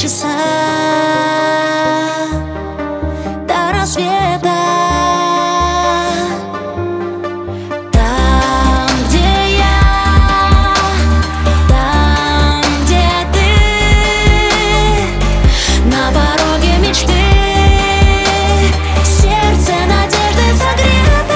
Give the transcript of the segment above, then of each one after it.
часа до рассвета. Там, где я, там, где ты, на пороге мечты, сердце надежды согрето.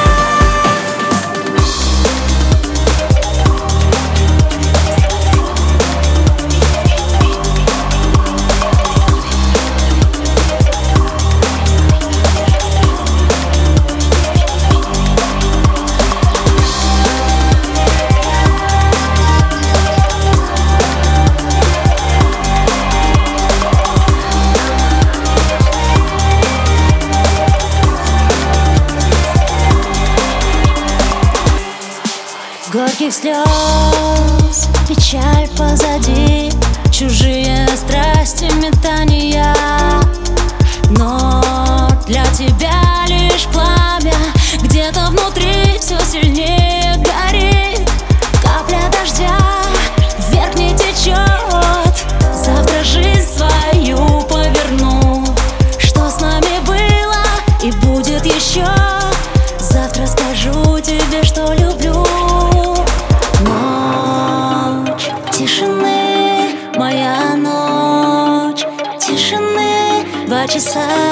Горьких слез, печаль позади, чужие страсти, метания. Но для тебя лишь пламя, где-то внутри все сильнее горит. Капля дождя вверх не течет, завтра жизнь свою поверну. Что с нами было и будет еще, завтра скажу тебе, что люблю. Ночь тишины, моя ночь тишины, 2 часа